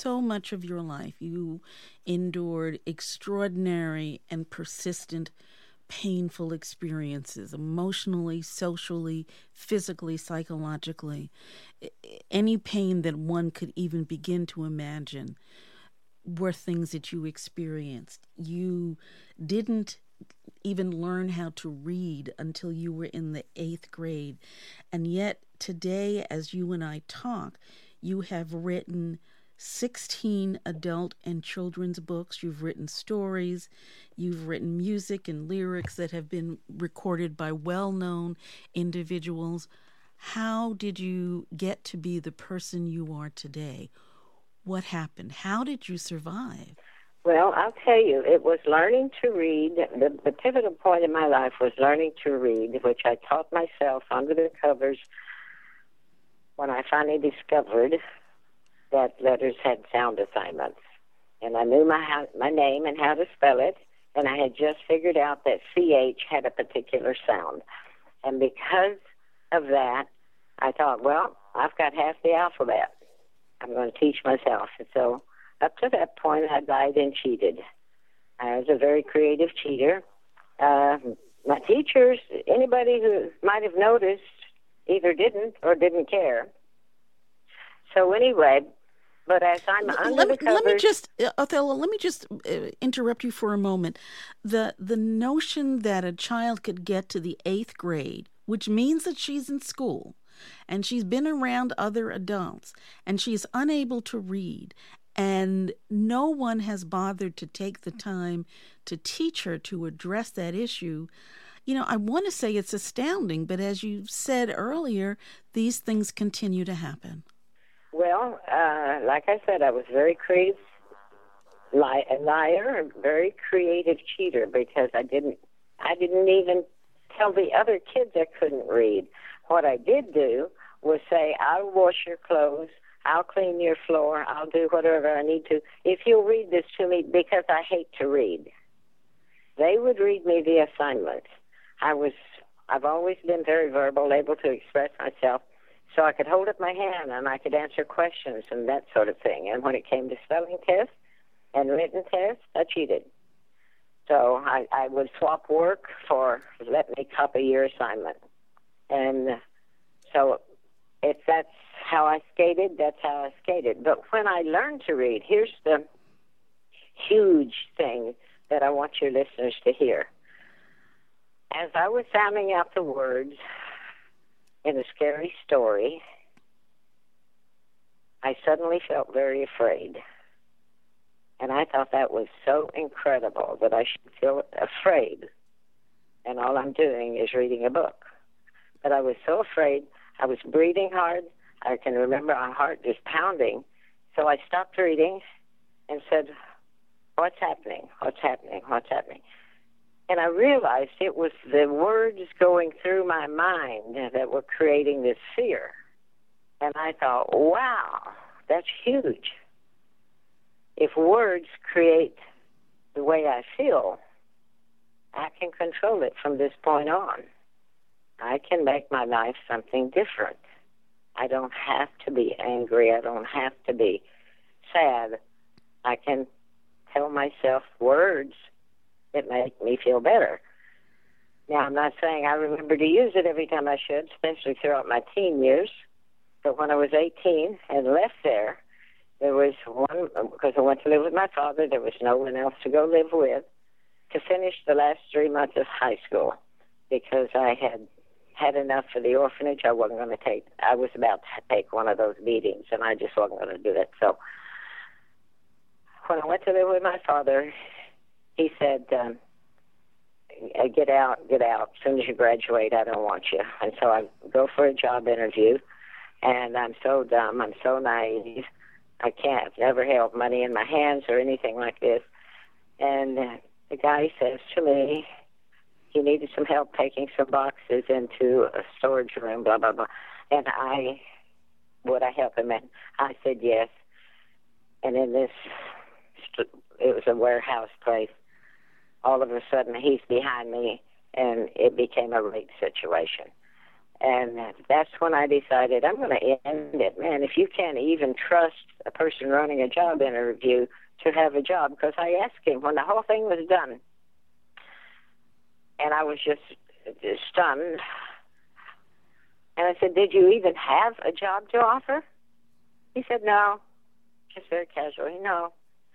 Speaker 1: so much of your life, you endured extraordinary and persistent, painful experiences, emotionally, socially, physically, psychologically. Any pain that one could even begin to imagine were things that you experienced. You didn't even learn how to read until you were in the eighth grade. And yet today, as you and I talk, you have written sixteen adult and children's books. You've written stories. You've written music and lyrics that have been recorded by well-known individuals. How did you get to be the person you are today? What happened? How did you survive?
Speaker 2: Well, I'll tell you, it was learning to read. The, the pivotal point in my life was learning to read, which I taught myself under the covers when I finally discovered that letters had sound assignments. And I knew my how, my name and how to spell it, and I had just figured out that C H had a particular sound. And because of that, I thought, well, I've got half the alphabet. I'm going to teach myself. And so up to that point, I lied and cheated. I was a very creative cheater. Uh, my teachers, anybody who might have noticed, either didn't or didn't care. So anyway, but as I'm under
Speaker 1: let,
Speaker 2: the covers...
Speaker 1: Let me just, uh, Othello, let me just uh, interrupt you for a moment. The, the notion that a child could get to the eighth grade, which means that she's in school, and she's been around other adults, and she's unable to read, and no one has bothered to take the time to teach her to address that issue. You know, I want to say it's astounding, but as you said earlier, these things continue to happen.
Speaker 2: Well, uh, like I said, I was very creative, li- a liar, a very creative cheater, because I didn't, I didn't even tell the other kids I couldn't read. What I did do was say, I'll wash your clothes, I'll clean your floor, I'll do whatever I need to, if you'll read this to me, because I hate to read. They would read me the assignments. I was, I've always been very verbal, able to express myself, so I could hold up my hand and I could answer questions and that sort of thing. And when it came to spelling tests and written tests, I cheated. So I, I would swap work for let me copy your assignment. And so if that's how I skated, that's how I skated. But when I learned to read, here's the huge thing that I want your listeners to hear. As I was sounding out the words in a scary story, I suddenly felt very afraid. And I thought that was so incredible that I should feel afraid. And all I'm doing is reading a book. But I was so afraid. I was breathing hard. I can remember my heart just pounding. So I stopped reading and said, what's happening? What's happening? What's happening? And I realized it was the words going through my mind that were creating this fear. And I thought, wow, that's huge. If words create the way I feel, I can control it from this point on. I can make my life something different. I don't have to be angry. I don't have to be sad. I can tell myself words that make me feel better. Now, I'm not saying I remember to use it every time I should, especially throughout my teen years. But when I was eighteen and left there, there was one, because I went to live with my father, there was no one else to go live with, to finish the last three months of high school, because I had had enough for the orphanage. I wasn't going to take, I was about to take one of those beatings, and I just wasn't going to do that. So when I went to live with my father, he said, um, get out, get out. As soon as you graduate, I don't want you. And so I go for a job interview, and I'm so dumb, I'm so naive. I can't, I've never held money in my hands or anything like this. And uh, the guy says to me, he needed some help taking some boxes into a storage room, blah, blah, blah. And I, would I help him? And I said yes. And in this, it was a warehouse place. All of a sudden, he's behind me, and it became a rape situation. And that's when I decided I'm going to end it. Man, if you can't even trust a person running a job interview to have a job, because I asked him when the whole thing was done, and I was just, just stunned. And I said, did you even have a job to offer? He said, no, just very casually, no.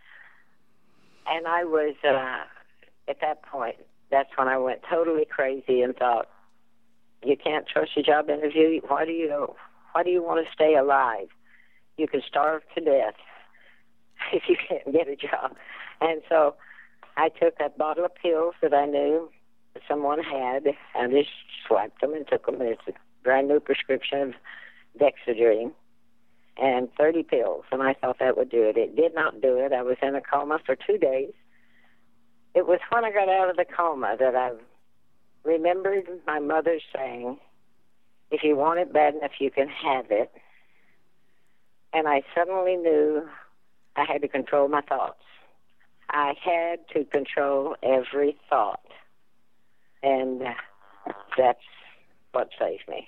Speaker 2: And I was, uh, at that point, that's when I went totally crazy and thought, you can't trust a job interview? Why do you, why do you want to stay alive? You can starve to death if you can't get a job. And so I took a bottle of pills that I knew someone had, and just swiped them and took them. It's a brand new prescription of Dexedrine and thirty pills, and I thought that would do it. It did not do it. I was in a coma for two days. It was when I got out of the coma that I remembered my mother saying, if you want it bad enough, you can have it. And I suddenly knew I had to control my thoughts. I had to control every thought. And that's what saved me.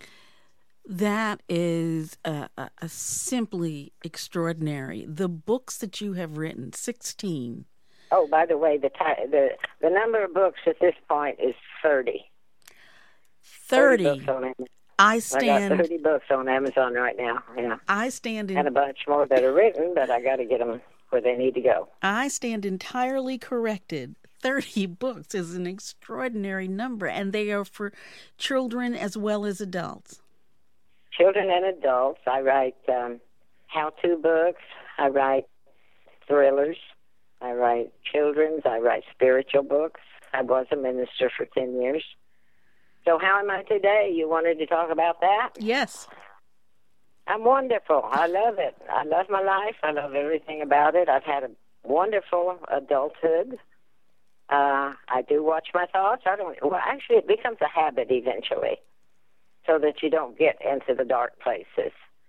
Speaker 1: That is uh, uh, uh, simply extraordinary. The books that you have written, sixteen.
Speaker 2: Oh, by the way, the ti- the the number of books at this point is thirty.
Speaker 1: Thirty.
Speaker 2: thirty books on Amazon.
Speaker 1: I stand.
Speaker 2: I got thirty books on Amazon right now. Yeah.
Speaker 1: I stand in.
Speaker 2: And a bunch more that are written, but I got to get them where they need to go.
Speaker 1: I stand entirely corrected. thirty books is an extraordinary number, and they are for children as well as adults.
Speaker 2: Children and adults. I write um, how-to books. I write thrillers. I write children's. I write spiritual books. I was a minister for ten years. So how am I today? You wanted to talk about that?
Speaker 1: Yes.
Speaker 2: I'm wonderful. I love it. I love my life. I love everything about it. I've had a wonderful adulthood. Uh, I do watch my thoughts. I don't. Well, actually, it becomes a habit eventually, so that you don't get into the dark places.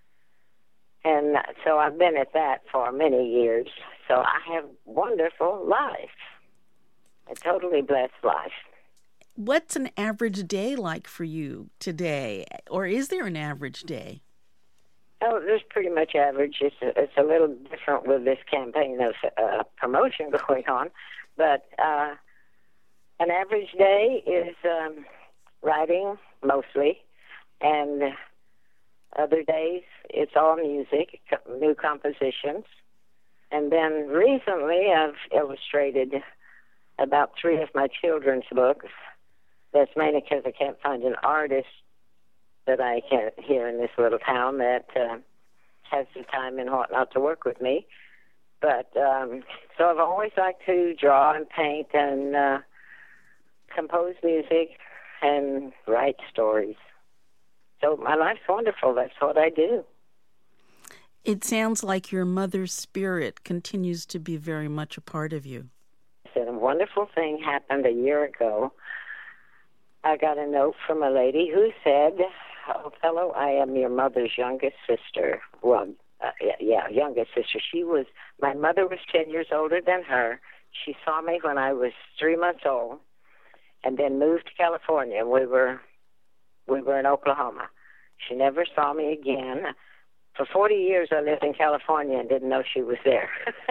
Speaker 2: And so I've been at that for many years. So I have wonderful life, a totally blessed life.
Speaker 1: What's an average day like for you today, or is there an average day?
Speaker 2: Oh, there's pretty much average. It's a, it's a little different with this campaign of uh, promotion going on. But uh, an average day is um, writing mostly, and other days it's all music, new compositions. And then recently I've illustrated about three of my children's books. That's mainly because I can't find an artist that I can here in this little town that uh, has the time and whatnot to work with me. But um, so I've always liked to draw and paint and uh, compose music and write stories. So my life's wonderful. That's what I do.
Speaker 1: It sounds like your mother's spirit continues to be very much a part of you.
Speaker 2: A wonderful thing happened a year ago. I got a note from a lady who said, "Oh, fellow, I am your mother's youngest sister." Well, uh, yeah, yeah, youngest sister. She was, my mother was ten years older than her. She saw me when I was three months old, and then moved to California. We were, we were in Oklahoma. She never saw me again. For forty years, I lived in California and didn't know she was there.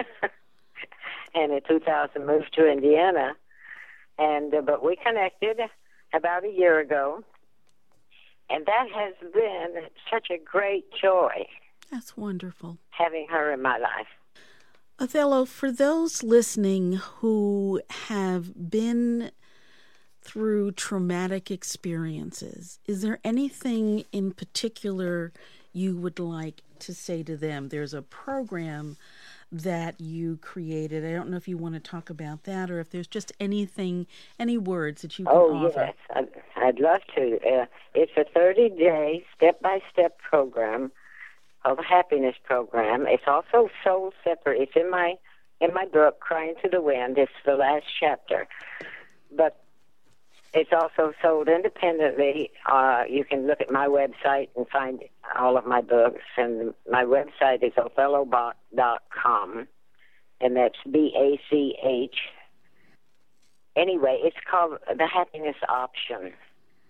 Speaker 2: And in two thousand, moved to Indiana. And uh, but we connected about a year ago, and that has been such a great joy.
Speaker 1: That's wonderful.
Speaker 2: Having her in my life.
Speaker 1: Othello, for those listening who have been through traumatic experiences, is there anything in particular you would like to say to them? There's a program that you created. I don't know if you want to talk about that, or if there's just anything, any words that you can
Speaker 2: oh,
Speaker 1: offer.
Speaker 2: Oh, yes. I'd, I'd love to. Uh, it's a thirty-day, step-by-step program called the Happiness Program. It's also sold separate. It's in my in my book, Crying to the Wind. It's the last chapter. But it's also sold independently. Uh, you can look at my website and find all of my books. And my website is othello bach dot com, and that's B A C H. Anyway, it's called The Happiness Option.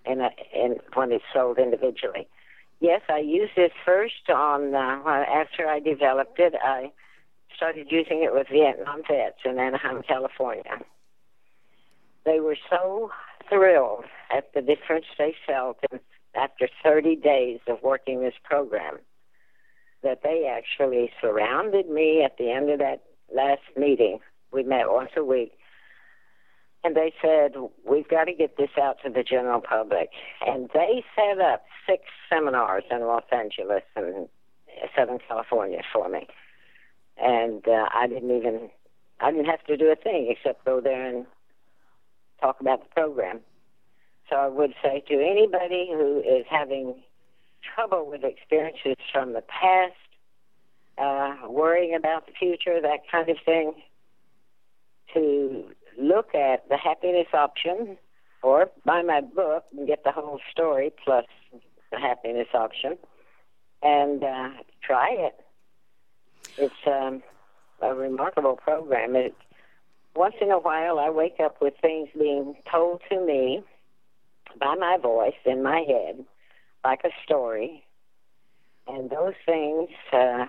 Speaker 2: and, uh, and when it's sold individually. Yes, I used it first on, uh, after I developed it, I started using it with Vietnam vets in Anaheim, California. They were so thrilled at the difference they felt after thirty days of working this program that they actually surrounded me at the end of that last meeting. We met once a week. And they said, we've got to get this out to the general public. And they set up six seminars in Los Angeles and Southern California for me. And uh, I didn't even, I didn't have to do a thing except go there and talk about the program. So I would say to anybody who is having trouble with experiences from the past, uh, worrying about the future, that kind of thing, to look at the happiness option or buy my book and get the whole story plus the happiness option and uh, try it. It's um, a remarkable program. It, once in a while I wake up with things being told to me by my voice in my head like a story, and those things uh,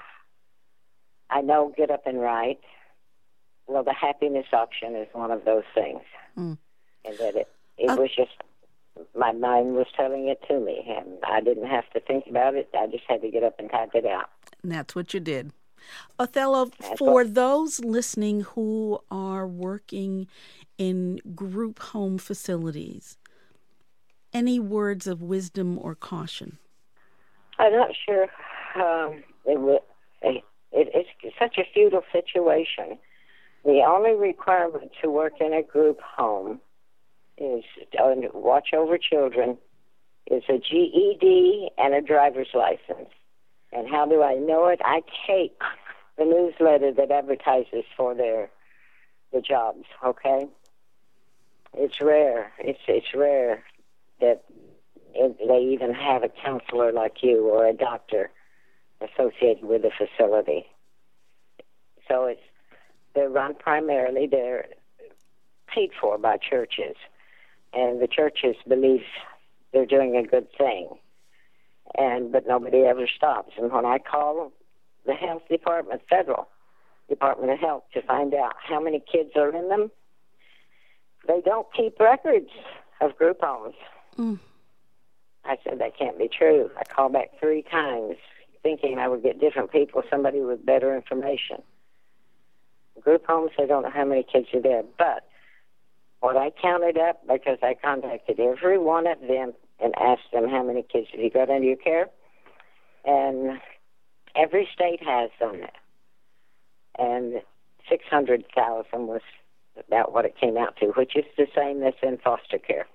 Speaker 2: I know get up and write. Well, the happiness option is one of those things. Mm. And that it, it uh, was just, my mind was telling it to me, and I didn't have to think about it. I just had to get up and type it out.
Speaker 1: And that's what you did. Othello, that's for what, those listening who are working in group home facilities, any words of wisdom or caution?
Speaker 2: I'm not sure. Um, it, it, it's such a futile situation. The only requirement to work in a group home is to watch over children, is a G E D and a driver's license. And how do I know it? I take the newsletter that advertises for their the jobs, okay? It's rare. It's it's rare that it, they even have a counselor like you or a doctor associated with the facility. So it's they're run primarily, they're paid for by churches, and the churches believe they're doing a good thing, and but nobody ever stops. And when I call the health department, federal Department of Health, to find out how many kids are in them, they don't keep records of group homes. Mm. I said, that can't be true. I called back three times thinking I would get different people, somebody with better information. Group homes, I don't know how many kids are there, but what I counted up, because I contacted every one of them and asked them how many kids have you got under your care, and every state has them, and six hundred thousand was about what it came out to, which is the same that's in foster care.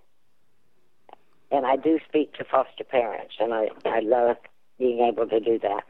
Speaker 2: And I do speak to foster parents, and I, I love being able to do that.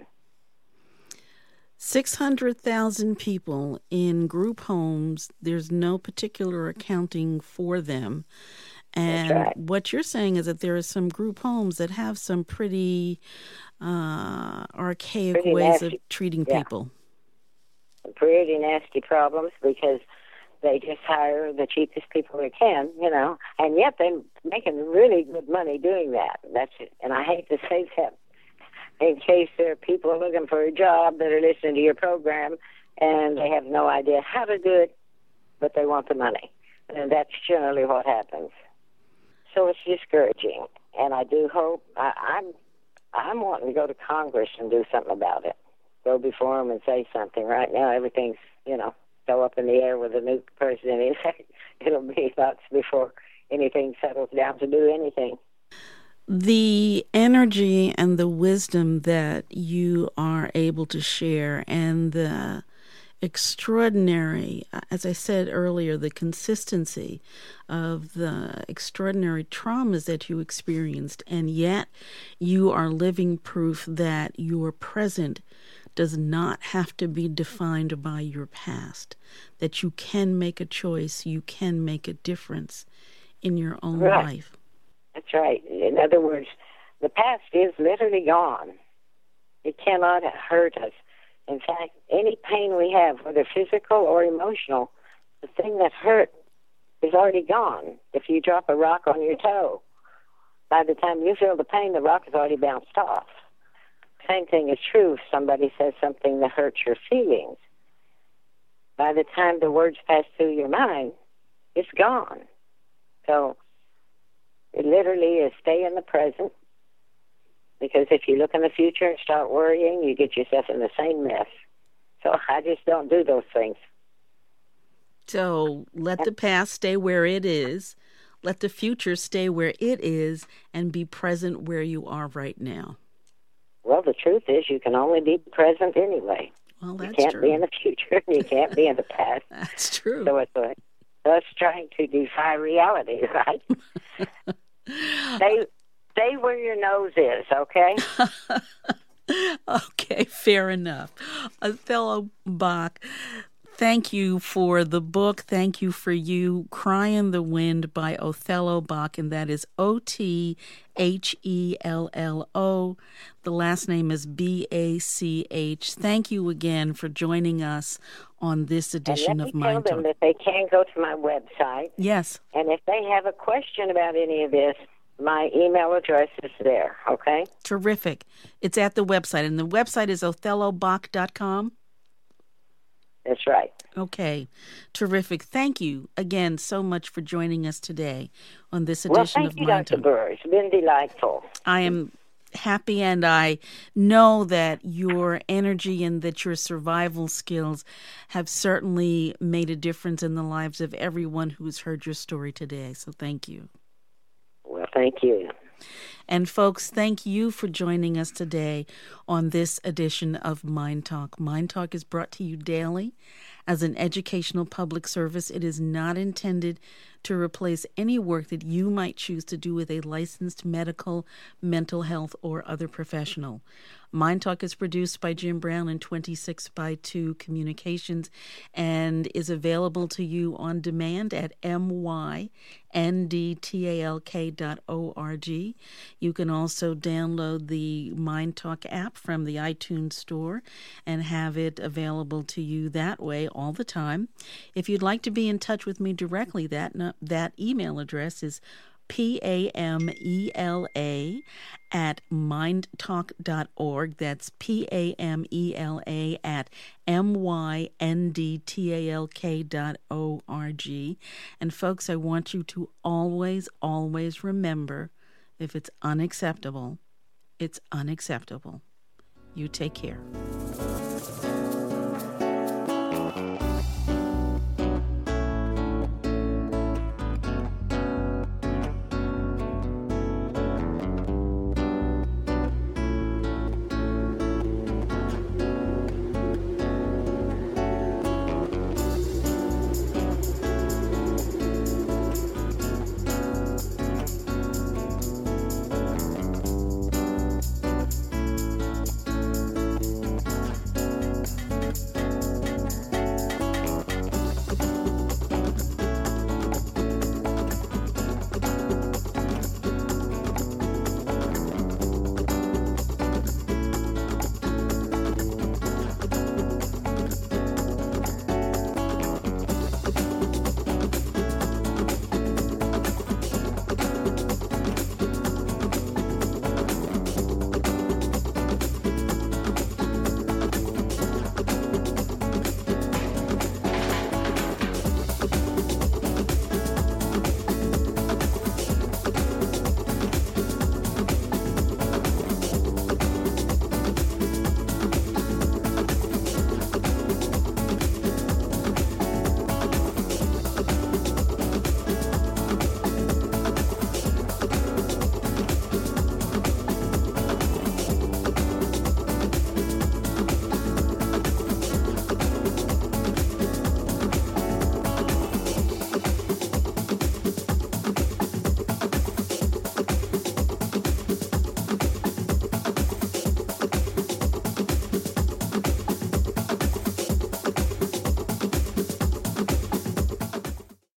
Speaker 1: six hundred thousand people in group homes, there's no particular accounting for them. And right. What you're saying is that there are some group homes that have some pretty uh, archaic pretty ways nasty. of treating yeah. people.
Speaker 2: Pretty nasty problems, because they just hire the cheapest people they can, you know, and yet they're making really good money doing that. That's it. And I hate to say that, in case there are people looking for a job that are listening to your program and they have no idea how to do it, but they want the money. And that's generally what happens. So it's discouraging. And I do hope, I, I'm I'm wanting to go to Congress and do something about it. Go before them and say something. Right now everything's, you know, so up in the air with a new president. In fact, it'll be months before anything settles down to do anything.
Speaker 1: The energy and the wisdom that you are able to share, and the extraordinary, as I said earlier, the consistency of the extraordinary traumas that you experienced, and yet you are living proof that your present does not have to be defined by your past, that you can make a choice, you can make a difference in your own
Speaker 2: right.
Speaker 1: life.
Speaker 2: That's right. In other words, the past is literally gone. It cannot hurt us. In fact, any pain we have, whether physical or emotional, the thing that hurt is already gone. If you drop a rock on your toe, by the time you feel the pain, the rock has already bounced off. Same thing is true if somebody says something that hurts your feelings. By the time the words pass through your mind, it's gone. So it literally is stay in the present, because if you look in the future and start worrying, you get yourself in the same mess. So I just don't do those things.
Speaker 1: So let the past stay where it is, let the future stay where it is, and be present where you are right now.
Speaker 2: Well, the truth is you can only be present anyway.
Speaker 1: Well, that's
Speaker 2: you can't
Speaker 1: true.
Speaker 2: be in the future, and you can't be in the past.
Speaker 1: That's true.
Speaker 2: So it's like us trying to defy reality, right? stay, stay where your nose is, okay?
Speaker 1: Okay, fair enough. Othello Bach, thank you for the book. Thank you for you. Cry in the Wind by Othello Bach, and that is O T H E L L O. The last name is B A C H. Thank you again for joining us on this edition of Mind Talk.
Speaker 2: And let me tell them that they can go to my website.
Speaker 1: Yes.
Speaker 2: And if they have a question about any of this, my email address is there, okay?
Speaker 1: Terrific. It's at the website, and the website is othello bach dot com.
Speaker 2: That's right.
Speaker 1: Okay. Terrific. Thank you again so much for joining us today on this edition
Speaker 2: well,
Speaker 1: of
Speaker 2: you,
Speaker 1: Mind
Speaker 2: Doctor
Speaker 1: Talk.
Speaker 2: Burr. It's been delightful.
Speaker 1: I am happy, and I know that your energy and that your survival skills have certainly made a difference in the lives of everyone who's heard your story today. So thank you.
Speaker 2: Well, thank you.
Speaker 1: And folks, thank you for joining us today on this edition of Mind Talk. Mind Talk is brought to you daily as an educational public service. It is not intended to replace any work that you might choose to do with a licensed medical, mental health, or other professional. Mind Talk is produced by Jim Brown and twenty-six by two Communications and is available to you on demand at m y n d talk dot org. You can also download the Mind Talk app from the iTunes Store and have it available to you that way all the time. If you'd like to be in touch with me directly, that, that email address is P A M E L A at mind talk dot org. That's P A M E L A at M Y N D T A L K dot O R G. And folks, I want you to always, always remember, if it's unacceptable, it's unacceptable. You take care.